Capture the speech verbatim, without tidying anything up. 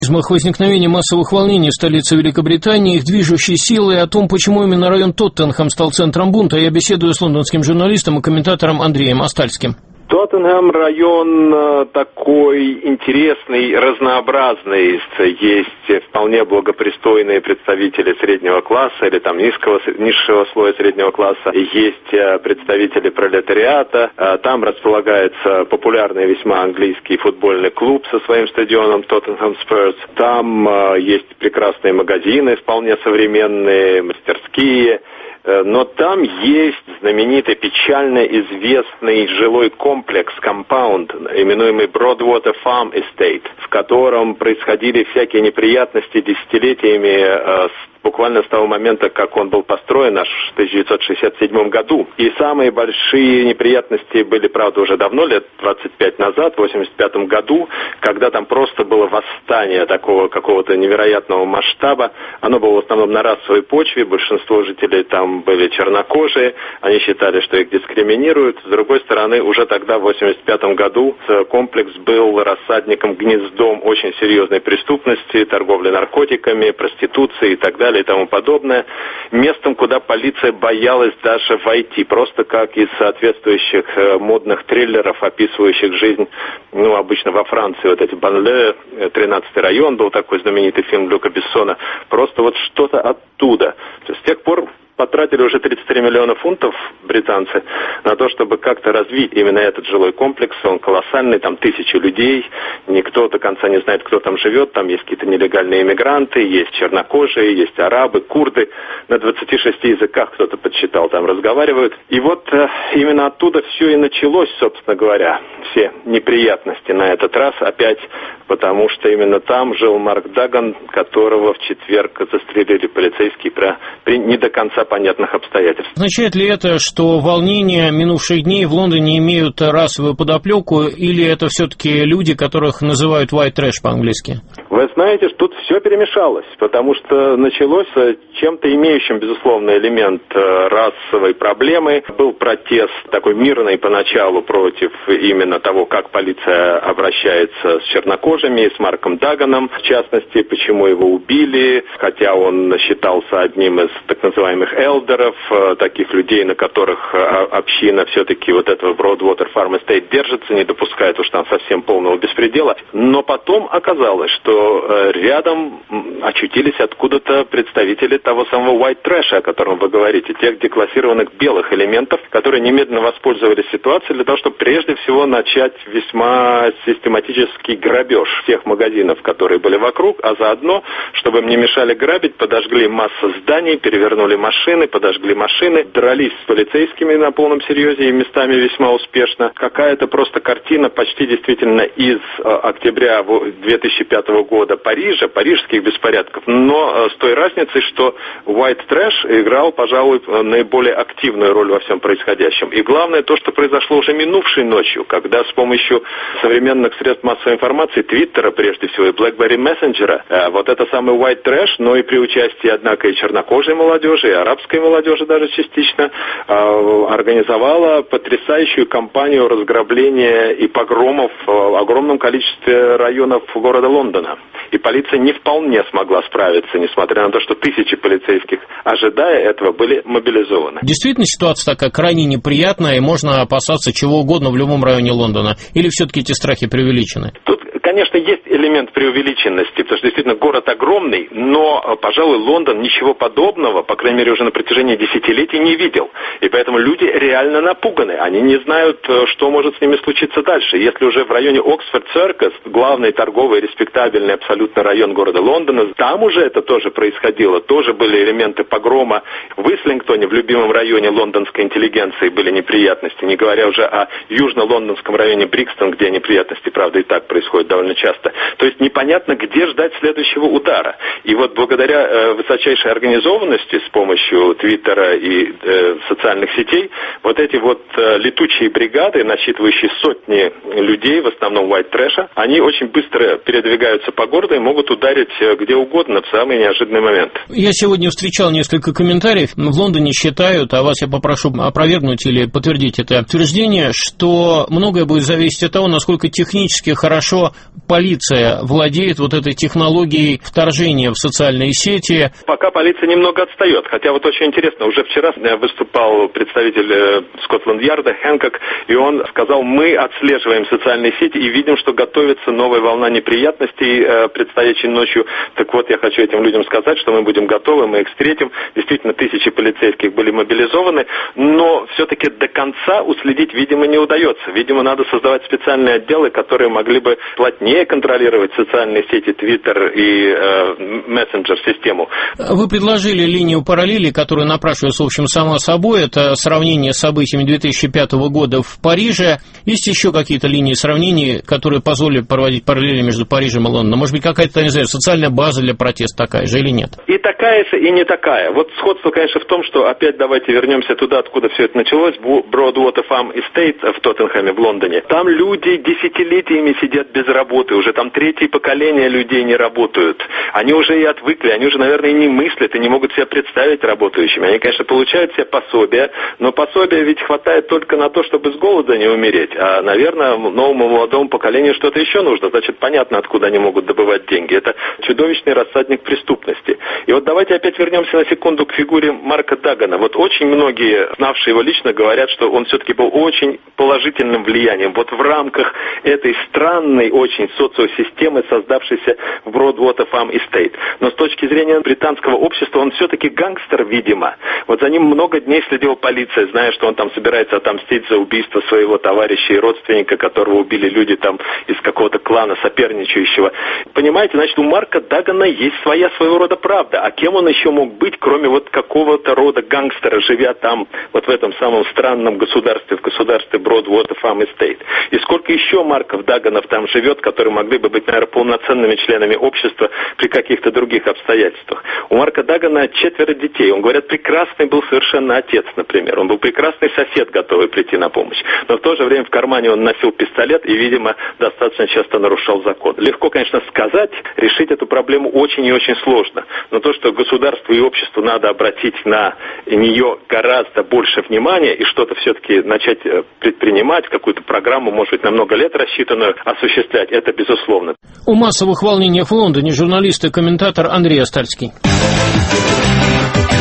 Возникновение массовых волнений в столице Великобритании, их движущей силой, о том, почему именно район Тоттенхэм стал центром бунта, я беседую с лондонским журналистом и комментатором Андреем Остальским. Тоттенхэм район такой интересный, разнообразный. Есть вполне благопристойные представители среднего класса или там низкого, низшего слоя среднего класса. Есть представители пролетариата. Там располагается популярный весьма английский футбольный клуб со своим стадионом Тоттенхэм Спurs. Там есть прекрасные магазины, вполне современные, мастерские. Но там есть знаменитый, печально известный жилой комплекс, компаунд, именуемый Broadwater Farm Estate, в котором происходили всякие неприятности десятилетиями, буквально с того момента, как он был построен, аж в тысяча девятьсот шестьдесят седьмом году. И самые большие неприятности были, правда, уже давно, лет двадцать пять назад, в восемьдесят пятом году, когда там просто было восстание такого какого-то невероятного масштаба. Оно было в основном на расовой почве, большинство жителей там были чернокожие, они считали, что их дискриминируют. С другой стороны, уже тогда, в восемьдесят пятом году, комплекс был рассадником, гнездом очень серьезной преступности, торговли наркотиками, проституции и так далее и тому подобное, местом, куда полиция боялась даже войти, просто как из соответствующих э, модных триллеров, описывающих жизнь, ну, обычно во Франции, вот эти банлиeues, тринадцатый район, был такой знаменитый фильм Люка Бессона, просто вот что-то оттуда. То есть с тех пор потратили уже тридцать три миллиона фунтов британцы на то, чтобы как-то развить именно этот жилой комплекс. Он колоссальный, там тысячи людей, никто до конца не знает, кто там живет. Там есть какие-то нелегальные иммигранты, есть чернокожие, есть арабы, курды. На двадцати шести языках кто-то подсчитал, там разговаривают. И вот э, именно оттуда все и началось, собственно говоря, все неприятности на этот раз опять, потому что именно там жил Марк Даган, которого в четверг застрелили полицейские при, при не до конца понятных обстоятельств. Означает ли это, что волнения минувших дней в Лондоне имеют расовую подоплеку, или это все-таки люди, которых называют white trash по-английски? Вы знаете, тут все перемешалось, потому что началось с чем-то имеющим, безусловно, элемент расовой проблемы. Был протест такой мирный поначалу против именно того, как полиция обращается с чернокожими, с Марком Даганом, в частности, почему его убили, хотя он считался одним из так называемых элдеров, таких людей, на которых община все-таки вот этого Broadwater Farm Estate держится, не допускает уж там совсем полного беспредела. Но потом оказалось, что рядом очутились откуда-то представители того самого white trash, о котором вы говорите, тех деклассированных белых элементов, которые немедленно воспользовались ситуацией для того, чтобы прежде всего начать весьма систематический грабеж всех магазинов, которые были вокруг, а заодно, чтобы им не мешали грабить, подожгли массу зданий, перевернули машины, подожгли машины, дрались с полицейскими на полном серьезе и местами весьма успешно. Какая-то просто картина почти действительно из э, октября две тысячи пятого года Парижа, парижских беспорядков, но э, с той разницей, что white trash играл, пожалуй, наиболее активную роль во всем происходящем. И главное то, что произошло уже минувшей ночью, когда с помощью современных средств массовой информации, Твиттера прежде всего и BlackBerry Messenger, э, вот это самый white trash, но и при участии, однако, и чернокожей молодежи, и арабской молодежи даже частично, э, организовала потрясающую кампанию разграбления и погромов в огромном количестве районов города Лондона. И полиция не вполне смогла справиться, несмотря на то, что тысячи полицейских, ожидая этого, были мобилизованы. Действительно, ситуация такая крайне неприятная, и можно опасаться чего угодно в любом районе Лондона? Или все-таки эти страхи преувеличены? Тут, конечно, есть элемент преувеличенности, потому что действительно город огромный, но, пожалуй, Лондон ничего подобного, по крайней мере, уже на протяжении десятилетий не видел. И поэтому люди реально напуганы. Они не знают, что может с ними случиться дальше. Если уже в районе Оксфорд-Циркус, главный торговый, респектабельный абсолютно район города Лондона, там уже это тоже происходило, тоже были элементы погрома. В Ислингтоне, в любимом районе лондонской интеллигенции, были неприятности, не говоря уже о южно-лондонском районе Брикстон, где неприятности, правда, и так происходят довольно часто. То есть непонятно, где ждать следующего удара. И вот благодаря э, высочайшей организованности с помощью Твиттера и э, социальных сетей, вот эти вот э, летучие бригады, насчитывающие сотни людей, в основном white trash, они очень быстро передвигаются по городу и могут ударить э, где угодно в самый неожиданный момент. Я сегодня встречал несколько комментариев. В Лондоне считают, а вас я попрошу опровергнуть или подтвердить это утверждение, что многое будет зависеть от того, насколько технически хорошо полиция владеет вот этой технологией вторжения в социальные сети? Пока полиция немного отстает, хотя вот очень интересно, уже вчера выступал представитель Скотланд-Ярда Хэнкок, и он сказал, мы отслеживаем социальные сети и видим, что готовится новая волна неприятностей, предстоящей ночью. Так вот, я хочу этим людям сказать, что мы будем готовы, мы их встретим. Действительно, тысячи полицейских были мобилизованы, но все-таки до конца уследить, видимо, не удается. Видимо, надо создавать специальные отделы, которые могли бы плотнее контролировать социальные сети, Твиттер и э, мессенджер-систему. Вы предложили линию параллели, которая напрашивается, в общем, сама собой. Это сравнение с событиями две тысячи пятого года в Париже. Есть еще какие-то линии сравнений, которые позволят проводить параллели между Парижем и Лондоном? Может быть, какая-то, не знаю, социальная база для протеста такая же или нет? И такая же, и не такая. Вот сходство, конечно, в том, что опять давайте вернемся туда, откуда все это началось, Broadwater Farm Estate в Тоттенхэме, в Лондоне. Там люди десятилетиями сидят без работы, уже там третье поколение людей не работают. Они уже и отвыкли, они уже, наверное, и не мыслят, и не могут себя представить работающими. Они, конечно, получают себе пособия, но пособия ведь хватает только на то, чтобы с голода не умереть. А, наверное, новому молодому поколению что-то еще нужно. Значит, понятно, откуда они могут добывать деньги. Это чудовищный рассадник преступности. И вот давайте опять вернемся на секунду к фигуре Марка Дагана. Вот очень многие, знавшие его лично, говорят, что он все-таки был очень положительным влиянием. Вот в рамках этой странной очень социосистемы, создавшейся в Broadwater Farm Estate. Но с точки зрения британского общества он все-таки гангстер, видимо. Вот за ним много дней следила полиция, зная, что он там собирается отомстить за убийство своего товарища и родственника, которого убили люди там из какого-то клана соперничающего. Понимаете, значит, у Марка Дагана есть своя своего рода правда. А кем он еще мог быть, кроме вот какого-то рода гангстера, живя там, вот в этом самом странном государстве, в государстве Broadwater Farm Estate? И сколько еще Марков Даганов там живет, которые могли бы быть, наверное, полноценными членами общества при каких-то других обстоятельствах? У Марка Дагана четверо детей. Он, говорят, прекрасный был совершенно отец, например. Он был прекрасный сосед, готовый прийти на помощь. Но в то же время в кармане он носил пистолет и, видимо, достаточно часто нарушал закон. Легко, конечно, сказать, решить эту проблему очень и очень сложно. Но то, что государству и обществу надо обратить на нее гораздо больше внимания и что-то все-таки начать предпринимать, какую-то программу, может быть, на много лет рассчитанную осуществлять, это безусловно. О массовых волнениях в Лондоне журналист и комментатор Андрей Остальский.